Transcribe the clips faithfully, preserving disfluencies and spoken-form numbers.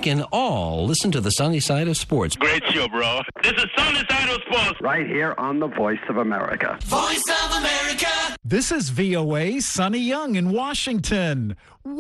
can all listen to the sunny side of sports. Great show, bro. This is Sunny Side of Sports. Right here on the Voice of America. Voice of America. This is V O A Sonny Young in Washington.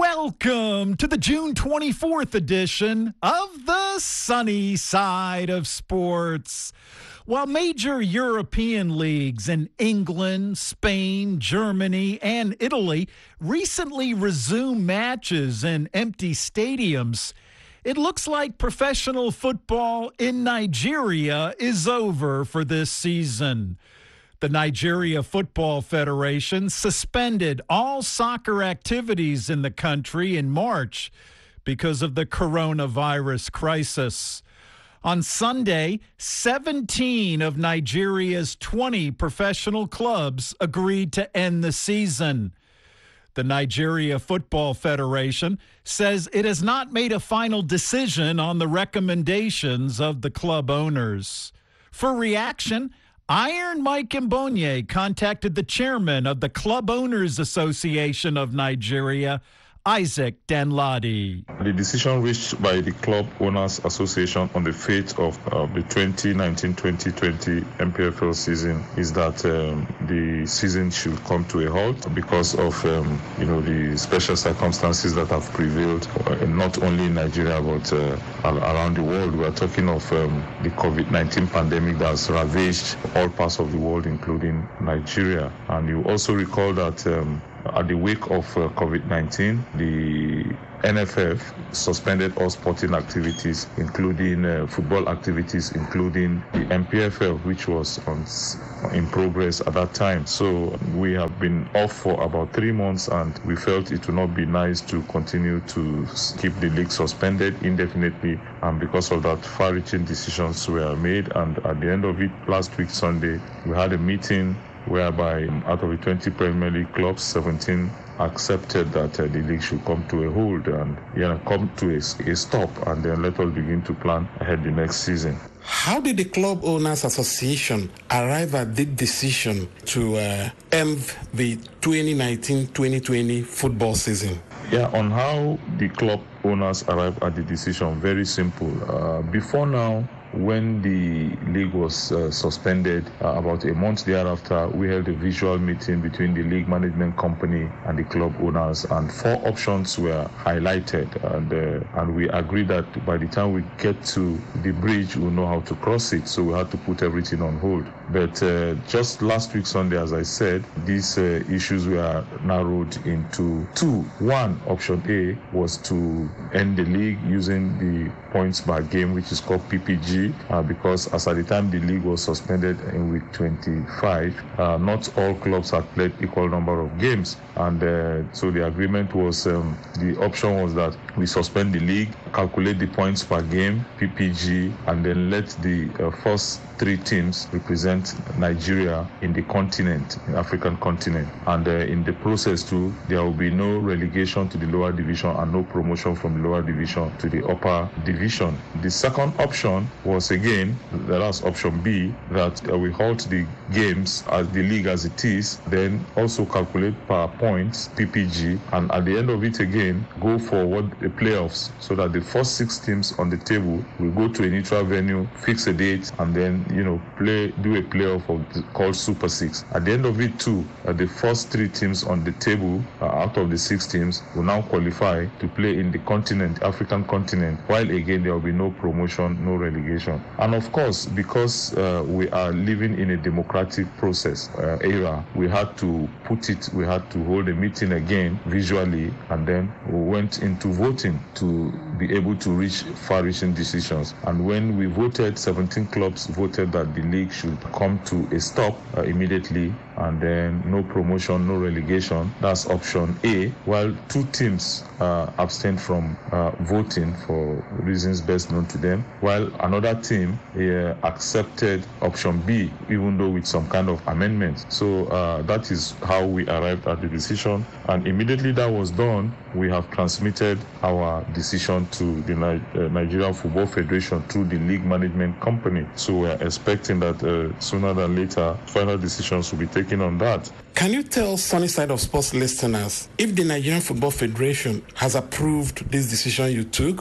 Welcome to the June twenty-fourth edition of the Sunny Side of Sports. While major European leagues in England, Spain, Germany, and Italy recently resumed matches in empty stadiums, it looks like professional football in Nigeria is over for this season. The Nigeria Football Federation suspended all soccer activities in the country in March because of the coronavirus crisis. On Sunday, seventeen of Nigeria's twenty professional clubs agreed to end the season. The Nigeria Football Federation says it has not made a final decision on the recommendations of the club owners. For reaction, Iron Mike Mbonye contacted the chairman of the Club Owners Association of Nigeria, Isaac Danladi. The decision reached by the Club Owners Association on the fate of uh, the twenty nineteen twenty twenty M P F L season is that um, the season should come to a halt because of um, you know the special circumstances that have prevailed uh, not only in Nigeria but uh, around the world. We are talking of um, the COVID nineteen pandemic that has ravaged all parts of the world, including Nigeria. And you also recall that um, at the wake of uh, COVID nineteen, the N F F suspended all sporting activities, including uh, football activities, including the M P F L, which was on, in progress at that time. So we have been off for about three months, and we felt it would not be nice to continue to keep the league suspended indefinitely. And because of that, far-reaching decisions were made. And at the end of it, last week, Sunday, we had a meeting whereby out of the twenty Premier League clubs, seventeen accepted that uh, the league should come to a hold and you know, come to a, a stop, and then let us begin to plan ahead the next season. How did the Club Owners Association arrive at the decision to uh, end the twenty nineteen twenty twenty football season? Yeah, on how the club owners arrived at the decision, very simple. Uh, before now, when the league was uh, suspended, uh, about a month thereafter, we held a visual meeting between the league management company and the club owners, and four options were highlighted, and uh, and we agreed that by the time we get to the bridge, we'll know how to cross it, so we had to put everything on hold. But uh, just last week Sunday, as I said, these uh, issues were narrowed into two. One, option A, was to end the league using the points per game, which is called P P G, Uh, because as at the time the league was suspended in week twenty-five, uh, not all clubs had played equal number of games, and uh, so the agreement was um, the option was that we suspend the league, calculate the points per game, P P G, and then let the uh, first three teams represent Nigeria in the continent, in African continent, and uh, in the process too, there will be no relegation to the lower division and no promotion from the lower division to the upper division. The second option was again, the last option B, that uh, we halt the games as the league as it is, then also calculate per points, P P G, and at the end of it again, go for what the playoffs, so that the first six teams on the table will go to a neutral venue, fix a date, and then, you know, play, do a playoff of the, called Super Six. At the end of it too, uh, the first three teams on the table, uh, out of the six teams, will now qualify to play in the continent, African continent, while again there will be no promotion, no relegation. And of course, because uh, we are living in a democratic process uh, era, we had to put it, we had to hold a meeting again visually, and then we went into voting to be able to reach far-reaching decisions. And when we voted, seventeen clubs voted that the league should come to a stop uh, immediately, and then no promotion, no relegation. That's option A, while two teams uh, abstained from uh, voting for reasons best known to them, while another team uh, accepted option B, even though with some kind of amendment. So uh, that is how we arrived at the decision, and immediately that was done, we have transmitted our decision to the uh, Nigerian Football Federation through the league management company. So we are expecting that uh, sooner than later, final decisions will be taken on that. Can you tell Sunny Side of Sports listeners if the Nigerian Football Federation has approved this decision you took,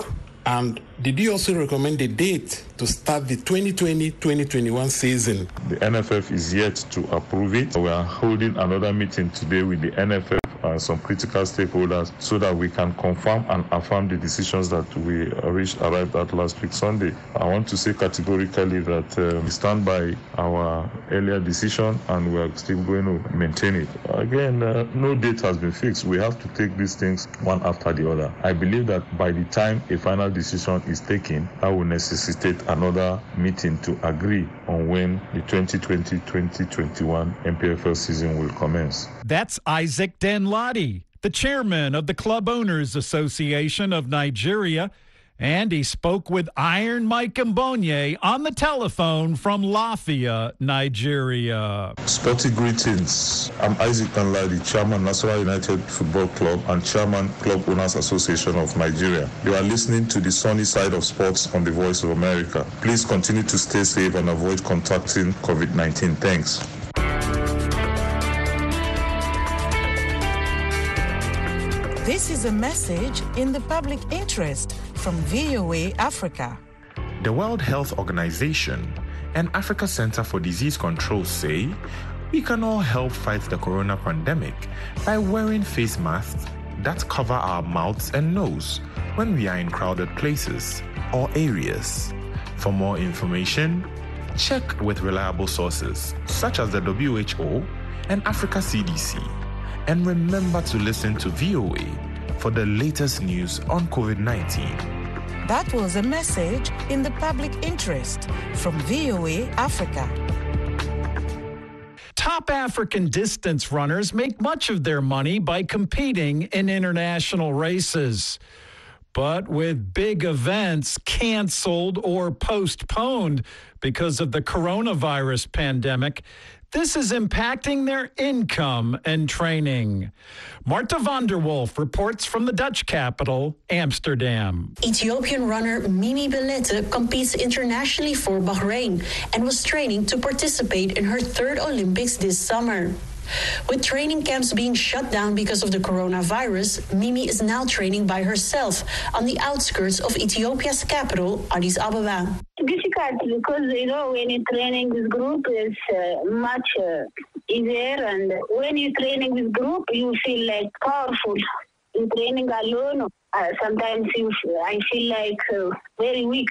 And did you also recommend a date to start the twenty twenty twenty twenty-one season? The N F F is yet to approve it. We are holding another meeting today with the N F F and some critical stakeholders so that we can confirm and affirm the decisions that we reached, arrived at last week Sunday. I want to say categorically that uh, we stand by our earlier decision and we are still going to maintain it. Again, uh, no date has been fixed. We have to take these things one after the other. I believe that by the time a final decision is taken, that will necessitate another meeting to agree on when the twenty twenty twenty twenty-one N P F L season will commence. That's Isaac Danladi, the chairman of the Club Owners Association of Nigeria, and he spoke with Iron Mike Mbonye on the telephone from Lafia, Nigeria. Sporty greetings. I'm Isaac Danladi, chairman Nasarawa United Football Club and chairman Club Owners Association of Nigeria. You are listening to the sunny side of sports on the Voice of America. Please continue to stay safe and avoid contacting COVID nineteen. Thanks. This is a message in the public interest from V O A Africa. The World Health Organization and Africa Center for Disease Control say we can all help fight the corona pandemic by wearing face masks that cover our mouths and nose when we are in crowded places or areas. For more information, check with reliable sources such as the W H O and Africa C D C. And remember to listen to V O A for the latest news on COVID nineteen. That was a message in the public interest from V O A Africa. Top African distance runners make much of their money by competing in international races. But with big events canceled or postponed because of the coronavirus pandemic, this is impacting their income and training. Marta van der Wolf reports from the Dutch capital, Amsterdam. Ethiopian runner Mimi Belete competes internationally for Bahrain and was training to participate in her third Olympics this summer. With training camps being shut down because of the coronavirus, Mimi is now training by herself on the outskirts of Ethiopia's capital, Addis Ababa. Difficult because, you know, when you're training with group, it's uh, much uh, easier. And when you're training with group, you feel like powerful. You're training alone. Uh, sometimes you, I feel like uh, very weak,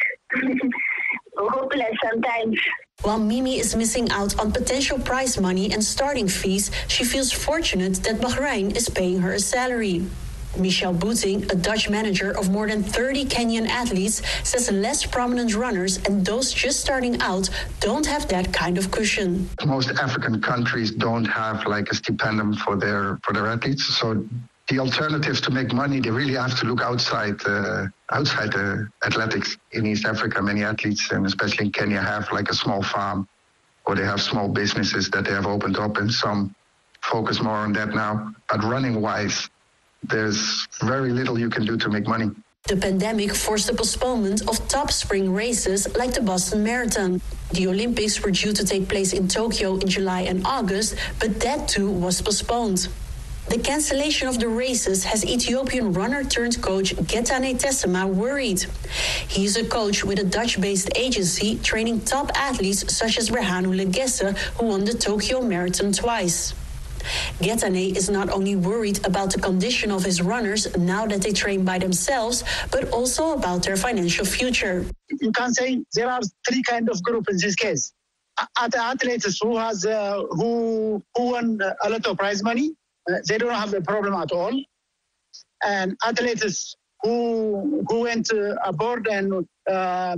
hopeless sometimes. While Mimi is missing out on potential prize money and starting fees, she feels fortunate that Bahrain is paying her a salary. Michel Boeting, a Dutch manager of more than thirty Kenyan athletes, says less prominent runners and those just starting out don't have that kind of cushion. Most African countries don't have like a stipendum for their for their athletes, so the alternatives to make money, they really have to look outside uh, outside uh, athletics. In East Africa, many athletes, and especially in Kenya, have like a small farm, or they have small businesses that they have opened up, and some focus more on that now. But running-wise, there's very little you can do to make money. The pandemic forced the postponement of top spring races like the Boston Marathon. The Olympics were due to take place in Tokyo in July and August, but that too was postponed. The cancellation of the races has Ethiopian runner-turned-coach Getane Tessema worried. He is a coach with a Dutch-based agency training top athletes such as Berhanu Legesse, who won the Tokyo Marathon twice. Getane is not only worried about the condition of his runners now that they train by themselves, but also about their financial future. You can say there are three kinds of groups in this case. At athletes who has uh, who who won a lot of prize money, uh, they don't have a problem at all. And athletes who who went uh, aboard and um, uh,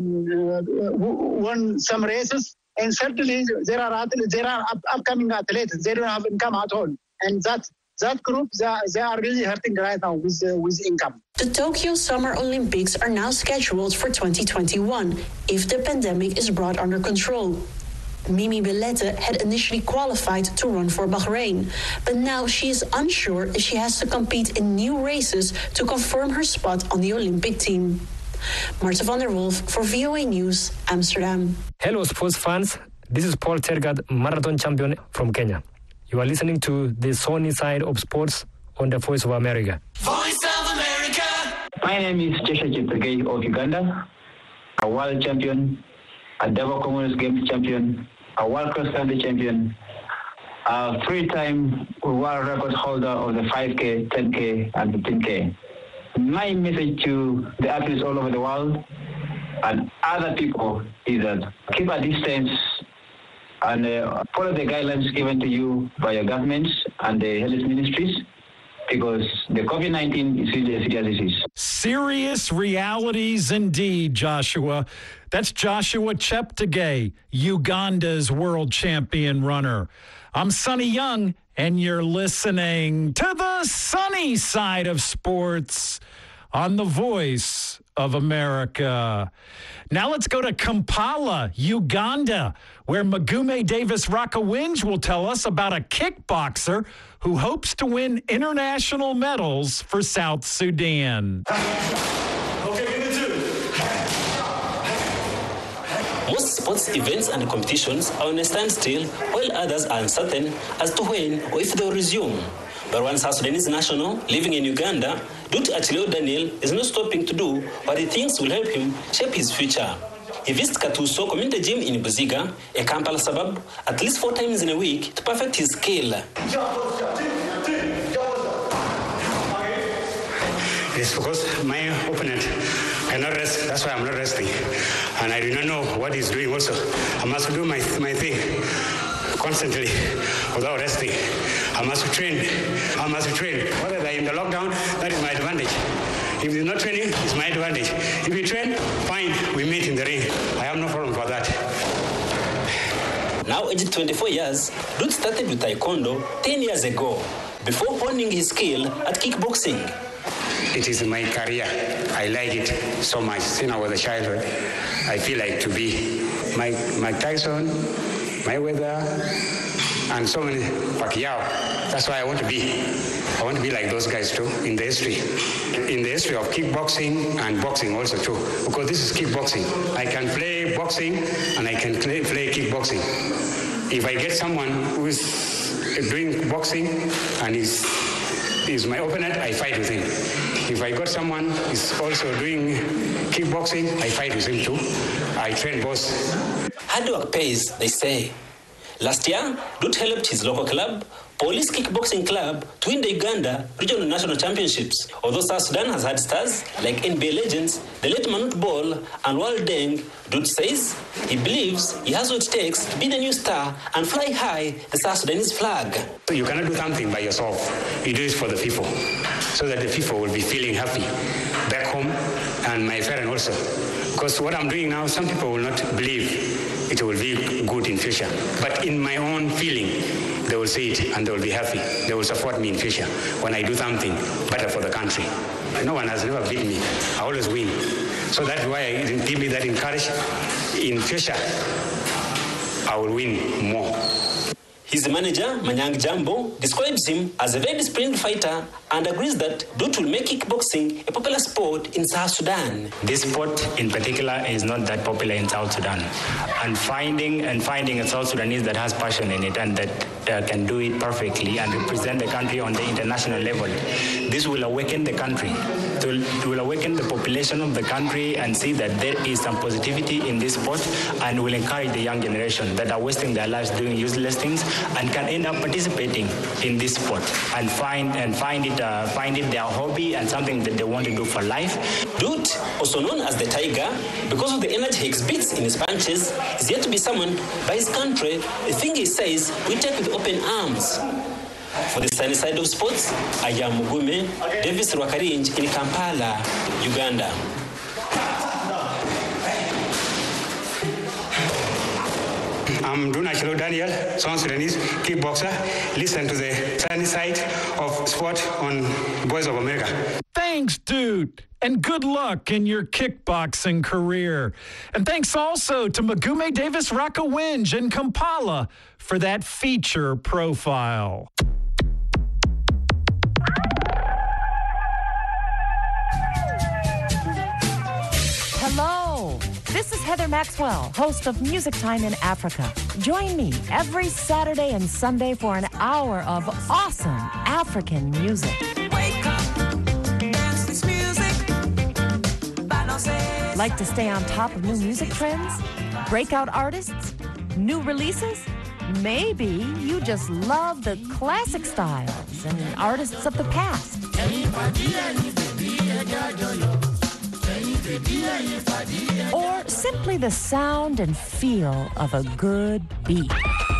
won some races. And certainly there are athletes, there are up, upcoming athletes. They don't have income at all, and that that group they are, they are really hurting right now with uh, with income. The Tokyo Summer Olympics are now scheduled for twenty twenty-one if the pandemic is brought under control. Mimi Belete had initially qualified to run for Bahrain, but now she is unsure if she has to compete in new races to confirm her spot on the Olympic team. Marta van der Wolf for V O A News, Amsterdam. Hello, sports fans. This is Paul Tergat, marathon champion from Kenya. You are listening to the sunny side of sports on the Voice of America. Voice of America. My name is Joshua Cheptegei of Uganda, a world champion, a double Commonwealth Games champion, a world cross-country champion, a three-time world record holder of the five K, ten K, and fifteen K. My message to the athletes all over the world and other people is that keep a distance and uh, follow the guidelines given to you by your governments and the health ministries, because the COVID nineteen is really a serious disease. Serious realities indeed, Joshua. That's Joshua Cheptegei, Uganda's world champion runner. I'm Sonny Young, and you're listening to the sunny side of sports on the Voice of America. Now let's go to Kampala, Uganda, where Magume Davis Rakowinj will tell us about a kickboxer who hopes to win international medals for South Sudan. Most sports events and competitions are on a standstill, while others are uncertain as to when or if they will resume. But one South Sudanese national living in Uganda, Dut Achileo Daniel, is not stopping to do what he thinks will help him shape his future. He visits Katuso Community Gym in Buziga, a Kampala suburb, at least four times in a week to perfect his skill. It's because my opponent cannot rest. That's why I'm not resting. And I do not know what he's doing also. I must do my, my thing constantly without resting. I must train. I must train. Whether they're in the lockdown, that is my advantage. If you're not training, it's my advantage. If you train, fine, we meet in the ring. I have no problem for that. Now aged twenty-four years, Dut started with Taekwondo ten years ago, before honing his skill at kickboxing. It is my career. I like it so much. Since I was a child, I feel like to be Mike, Mike Tyson, Mayweather, and so many Pacquiao. That's why I want to be. I want to be like those guys too in the history. In the history of kickboxing and boxing also too. Because this is kickboxing. I can play boxing and I can play, play kickboxing. If I get someone who is doing boxing and is is my opponent, I fight with him. If I got someone who is also doing kickboxing, I fight with him too. I train both. Hard work pays, they say. Last year, Dut helped his local club, Police Kickboxing Club, to win the Uganda Regional National Championships. Although South Sudan has had stars like N B A legends, the late Manute Bol and Wal Deng, Dut says he believes he has what it takes to be the new star and fly high the South Sudanese flag. So you cannot do something by yourself. You do it for the people, so that the people will be feeling happy back home and my parents also. Because what I'm doing now, some people will not believe it will be good in future. But in my own feeling, they will see it and they will be happy. They will support me in future when I do something better for the country. No one has never beat me. I always win. So that's why I give me that encouragement. In future, I will win more. His manager, Manyang Jambo, describes him as a very disciplined fighter and agrees that Dut will make kickboxing a popular sport in South Sudan. This sport in particular is not that popular in South Sudan. And finding and finding a South Sudanese that has passion in it and that uh, can do it perfectly and represent the country on the international level, this will awaken the country. It will awaken the population of the country and see that there is some positivity in this sport, and will encourage the young generation that are wasting their lives doing useless things and can end up participating in this sport and find and find it uh, find it their hobby and something that they want to do for life. Dut, also known as the Tiger, because of the energy he exhibits in his punches, is yet to be summoned by his country, a thing he says we take with open arms. For the sunny side of sports, I am Magume Davis Rakowinj in Kampala, Uganda. I'm Dut Achileo Daniel, South Sudanese kickboxer. Listen to the sunny side of sport on Voice of America. Thanks, Dut, and good luck in your kickboxing career. And thanks also to Magume Davis Rakowinj in Kampala for that feature profile. Hello, this is Heather Maxwell, host of Music Time in Africa. Join me every Saturday and Sunday for an hour of awesome African music. Wake up, dance this music. Like to stay on top of new music trends? Breakout artists? New releases? Maybe you just love the classic styles and artists of the past. Or simply the sound and feel of a good beat.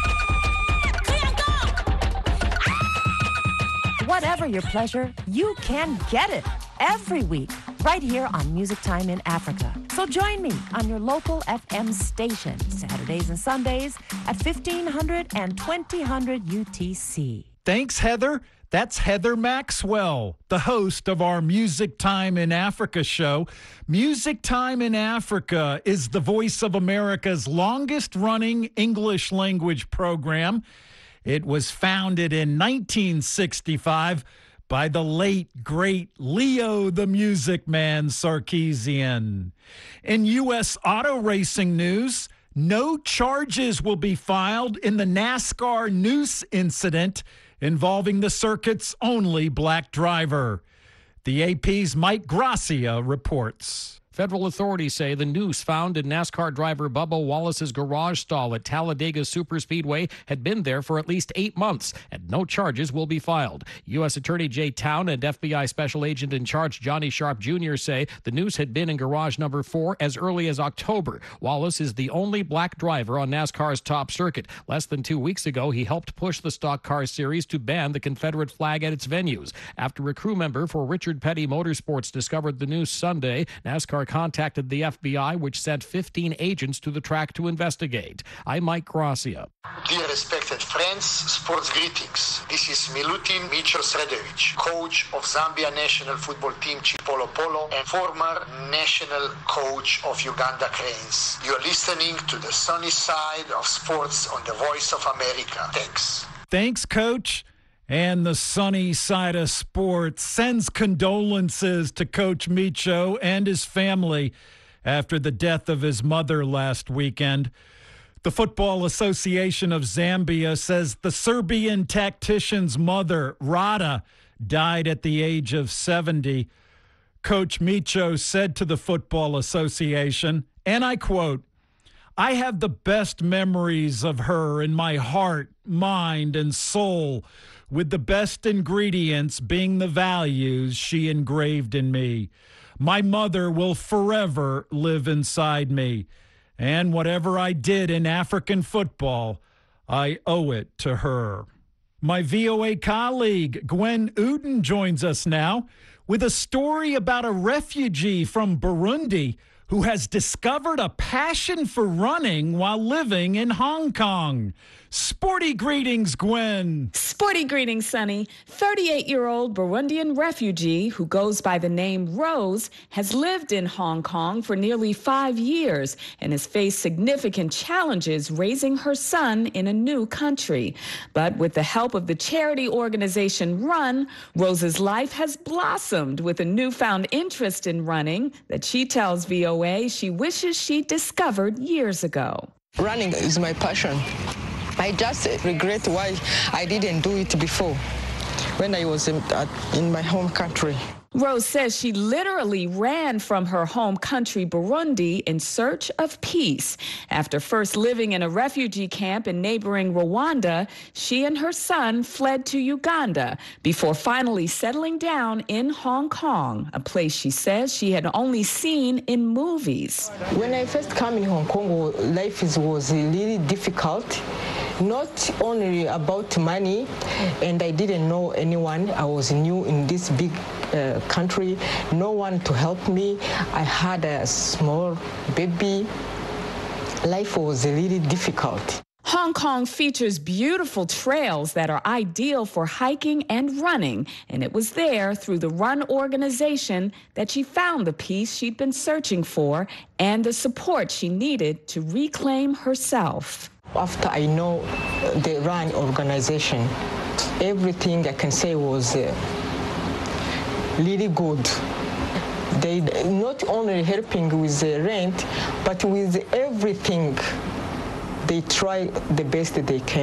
Whatever your pleasure, you can get it every week right here on Music Time in Africa. So join me on your local F M station, Saturdays and Sundays at fifteen hundred and twenty hundred U T C. Thanks, Heather. That's Heather Maxwell, the host of our Music Time in Africa show. Music Time in Africa is the Voice of America's longest-running English language program. It was founded in nineteen sixty-five by the late, great Leo the Music Man Sarkeesian. In U S auto racing news, no charges will be filed in the NASCAR noose incident involving the circuit's only black driver. The A P's Mike Gracia reports. Federal authorities say the noose found in NASCAR driver Bubba Wallace's garage stall at Talladega Superspeedway had been there for at least eight months, and no charges will be filed. U S Attorney Jay Town and F B I Special Agent in Charge Johnny Sharp Junior say the noose had been in garage number four as early as October. Wallace is the only black driver on NASCAR's top circuit. Less than two weeks ago, he helped push the stock car series to ban the Confederate flag at its venues. After a crew member for Richard Petty Motorsports discovered the noose Sunday, NASCAR contacted the F B I, which sent fifteen agents to the track to investigate. I'm Mike Gracia. Dear respected friends, sports greetings. This is Milutin Micho Sredovic, coach of Zambia national football team Chipolo Polo and former national coach of Uganda Cranes. You're listening to the sunny side of sports on the Voice of America. Thanks. Thanks, Coach. And the sunny side of sports sends condolences to Coach Micho and his family after the death of his mother last weekend. The Football Association of Zambia says the Serbian tactician's mother, Rada, died at the age of seventy. Coach Micho said to the Football Association, and I quote, "I have the best memories of her in my heart, mind, and soul, with the best ingredients being the values she engraved in me. My mother will forever live inside me, and whatever I did in African football, I owe it to her." My V O A colleague, Gwen Uden, joins us now with a story about a refugee from Burundi who has discovered a passion for running while living in Hong Kong. Sporty greetings, Gwen. Sporty greetings, Sonny. thirty-eight-year-old Burundian refugee who goes by the name Rose has lived in Hong Kong for nearly five years and has faced significant challenges raising her son in a new country. But with the help of the charity organization Run, Rose's life has blossomed with a newfound interest in running that she tells V O A she wishes she discovered years ago. Running is my passion. I just regret why I didn't do it before when I was in, uh, in my home country. Rose says she literally ran from her home country, Burundi, in search of peace. After first living in a refugee camp in neighboring Rwanda, she and her son fled to Uganda before finally settling down in Hong Kong, a place she says she had only seen in movies. When I first came in Hong Kong, life is, was really difficult. Not only about money, and I didn't know anyone. I was new in this big uh, country, no one to help me. I had a small baby. Life was really difficult. Hong Kong features beautiful trails that are ideal for hiking and running, and it was there through the Run organization that she found the peace she'd been searching for and the support she needed to reclaim herself. After I know the Run organization, everything I can say was uh, really good. They not only helping with the rent, but with everything. They try the best they can.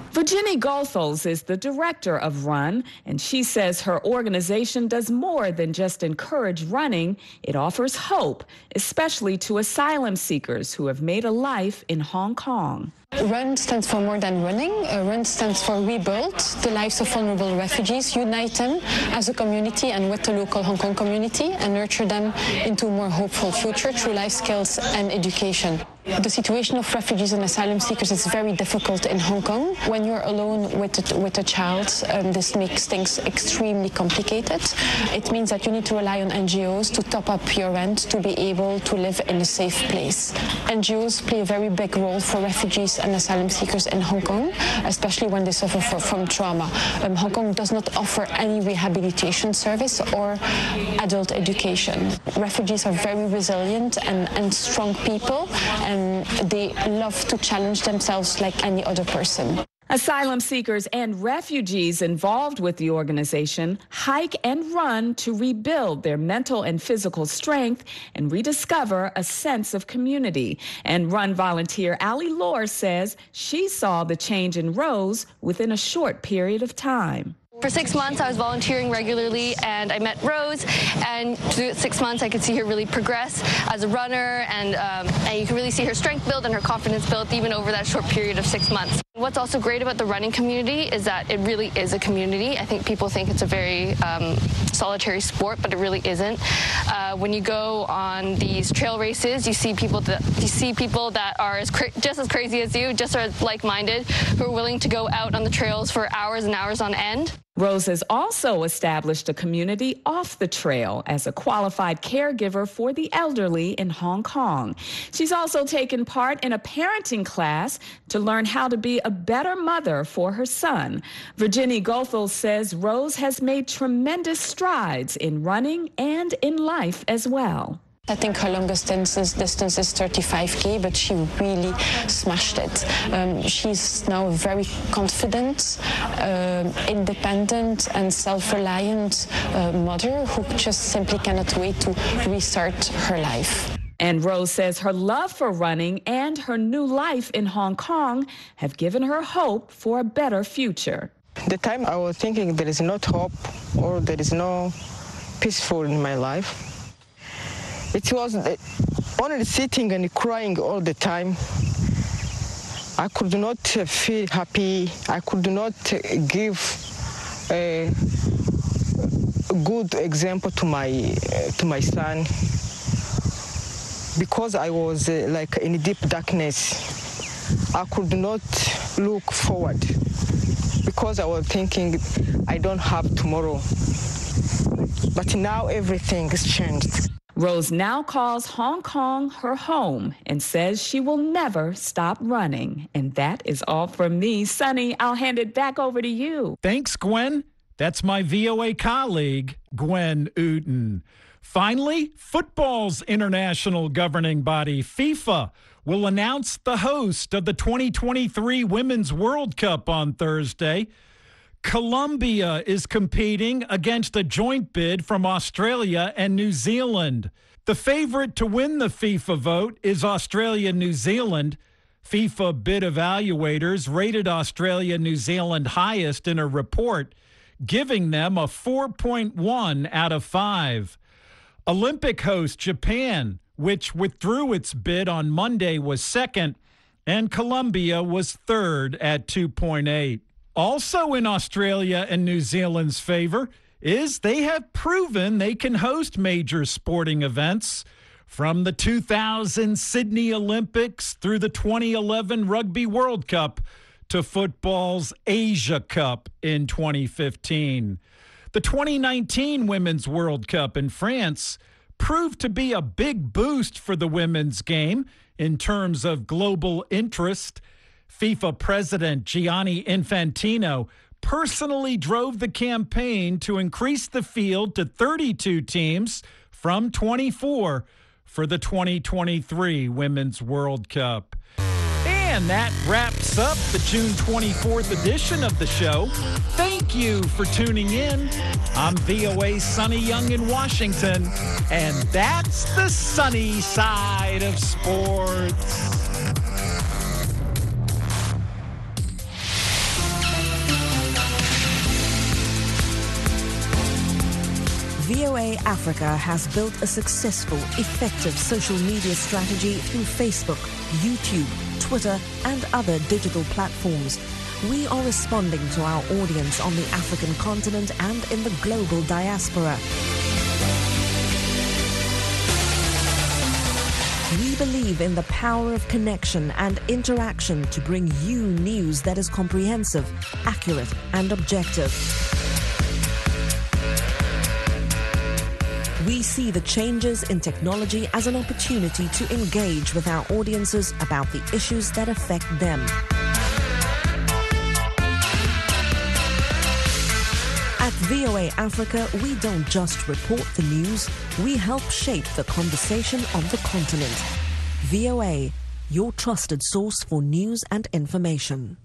Virginie Goethals is the director of Run, and she says her organization does more than just encourage running. It offers hope, especially to asylum seekers who have made a life in Hong Kong. Run stands for more than running. Uh, Run stands for rebuild the lives of vulnerable refugees, unite them as a community and with the local Hong Kong community, and nurture them into a more hopeful future through life skills and education. The situation of refugees and asylum seekers is very difficult in Hong Kong. When you're alone with a, with a child, um, this makes things extremely complicated. It means that you need to rely on N G Os to top up your rent to be able to live in a safe place. N G Os play a very big role for refugees and asylum seekers in Hong Kong, especially when they suffer for, from trauma. Um, Hong Kong does not offer any rehabilitation service or adult education. Refugees are very resilient and, and strong people, and they love to challenge themselves like any other person. Asylum seekers and refugees involved with the organization hike and run to rebuild their mental and physical strength and rediscover a sense of community. And Run volunteer Ali Lore says she saw the change in Rose within a short period of time. For six months, I was volunteering regularly, and I met Rose, and through six months, I could see her really progress as a runner, and, um, and you can really see her strength build and her confidence build even over that short period of six months. What's also great about the running community is that it really is a community. I think people think it's a very um, solitary sport, but it really isn't. Uh, when you go on these trail races, you see people that you see people that are as cra- just as crazy as you, just as like-minded, who are willing to go out on the trails for hours and hours on end. Rose has also established a community off the trail as a qualified caregiver for the elderly in Hong Kong. She's also taken part in a parenting class to learn how to be a better mother for her son. Virginie Goethals says Rose has made tremendous strides in running and in life as well. I think her longest distance, distance is thirty-five K, but she really smashed it. Um, she's now a very confident, uh, independent and self-reliant uh, mother who just simply cannot wait to restart her life. And Rose says her love for running and her new life in Hong Kong have given her hope for a better future. The time I was thinking there is not hope or there is no peaceful in my life, it was only sitting and crying all the time. I could not feel happy. I could not give a good example to my to my son because I was uh, like in deep darkness. I could not look forward because I was thinking I don't have tomorrow. But now everything has changed. Rose now calls Hong Kong her home and says she will never stop running. And that is all from me. Sonny, I'll hand it back over to you. Thanks, Gwen. That's my V O A colleague, Gwen Uten. Finally, football's international governing body, FIFA, will announce the host of the twenty twenty-three Women's World Cup on Thursday. Colombia is competing against a joint bid from Australia and New Zealand. The favorite to win the FIFA vote is Australia-New Zealand. FIFA bid evaluators rated Australia-New Zealand highest in a report, giving them a four point one out of five. Olympic host Japan, which withdrew its bid on Monday, was second, and Colombia was third at two point eight. Also in Australia and New Zealand's favor is they have proven they can host major sporting events, from the two thousand Sydney Olympics through the twenty eleven Rugby World Cup to football's Asia Cup in twenty fifteen. The twenty nineteen Women's World Cup in France proved to be a big boost for the women's game in terms of global interest. FIFA President Gianni Infantino personally drove the campaign to increase the field to thirty-two teams from twenty-four for the twenty twenty-three Women's World Cup. And that wraps up the June twenty-fourth edition of the show. Thank you for tuning in. I'm V O A's Sonny Young in Washington, and that's the sunny side of sports. V O A Africa has built a successful, effective social media strategy through Facebook, YouTube, Twitter, and other digital platforms. We are responding to our audience on the African continent and in the global diaspora. We believe in the power of connection and interaction to bring you news that is comprehensive, accurate, and objective. We see the changes in technology as an opportunity to engage with our audiences about the issues that affect them. At V O A Africa, we don't just report the news, we help shape the conversation on the continent. V O A, your trusted source for news and information.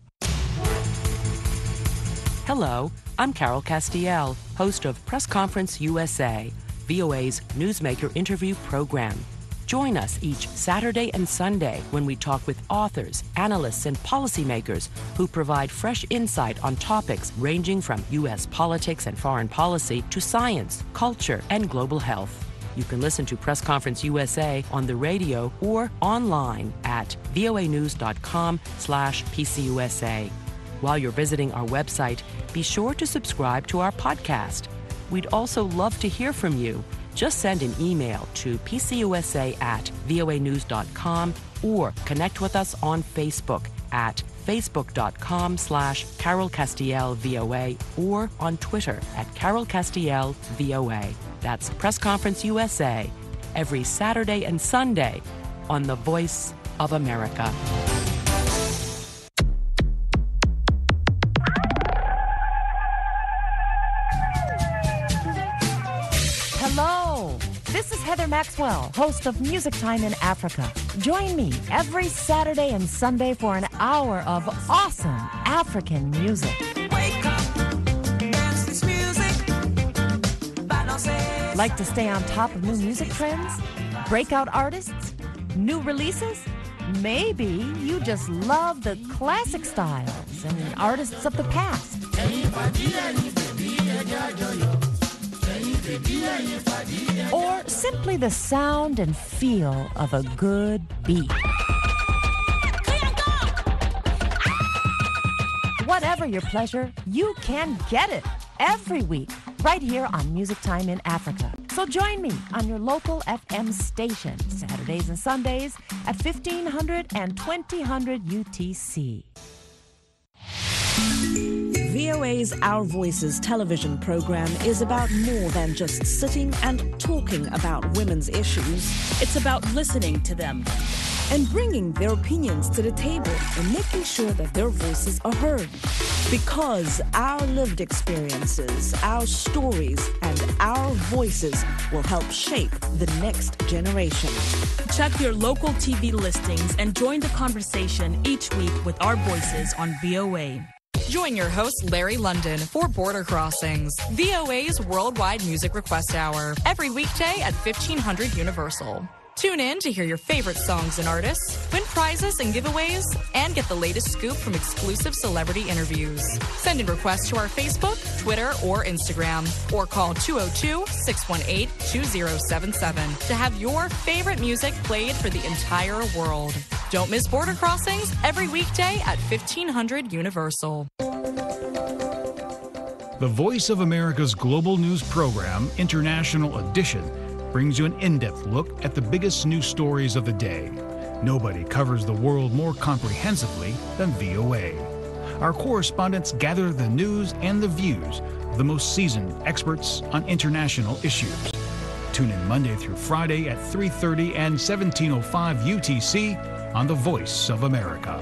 Hello, I'm Carol Castiel, host of Press Conference U S A, V O A's Newsmaker interview program. Join us each Saturday and Sunday when we talk with authors, analysts, and policymakers who provide fresh insight on topics ranging from U S politics and foreign policy to science, culture, and global health. You can listen to Press Conference U S A on the radio or online at voanews.com slash PCUSA. While you're visiting our website, be sure to subscribe to our podcast. We'd also love to hear from you. Just send an email to pcusa at voanews dot com or connect with us on Facebook at facebook.com slash Carol Castiel VOA or on Twitter at Carol Castiel VOA. That's Press Conference U S A every Saturday and Sunday on The Voice of America. Hello, this is Heather Maxwell, host of Music Time in Africa. Join me every Saturday and Sunday for an hour of awesome African music. Wake up, dance this music. Like to stay on top of new music trends? Breakout artists? New releases? Maybe you just love the classic styles and artists of the past. Or simply the sound and feel of a good beat. Whatever your pleasure, you can get it every week right here on Music Time in Africa. So join me on your local F M station Saturdays and Sundays at fifteen hundred and twenty hundred U T C. V O A's Our Voices television program is about more than just sitting and talking about women's issues. It's about listening to them and bringing their opinions to the table and making sure that their voices are heard. Because our lived experiences, our stories, and our voices will help shape the next generation. Check your local T V listings and join the conversation each week with our voices on V O A. Join your host, Larry London, for Border Crossings, V O A's Worldwide Music Request Hour, every weekday at fifteen hundred Universal. Tune in to hear your favorite songs and artists, win prizes and giveaways, and get the latest scoop from exclusive celebrity interviews. Send in requests to our Facebook, Twitter, or Instagram, or call two oh two, six one eight, two oh seven seven to have your favorite music played for the entire world. Don't miss Border Crossings every weekday at fifteen hundred Universal. The Voice of America's global news program, International Edition, brings you an in-depth look at the biggest news stories of the day. Nobody covers the world more comprehensively than V O A. Our correspondents gather the news and the views of the most seasoned experts on international issues. Tune in Monday through Friday at three thirty and seventeen oh five U T C on The Voice of America.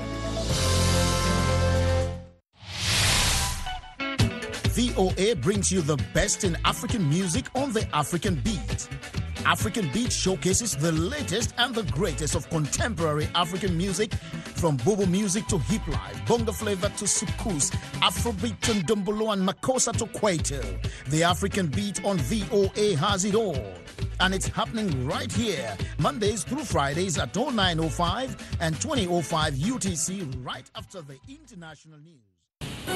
V O A brings you the best in African music on the African Beat. African Beat showcases the latest and the greatest of contemporary African music, from Bobo music to hip life, bongo flavor to soukous, Afrobeat to Ndombolo and Makossa to Kwaito. The African Beat on V O A has it all. And it's happening right here, Mondays through Fridays at oh nine oh five and twenty oh five U T C, right after the international news.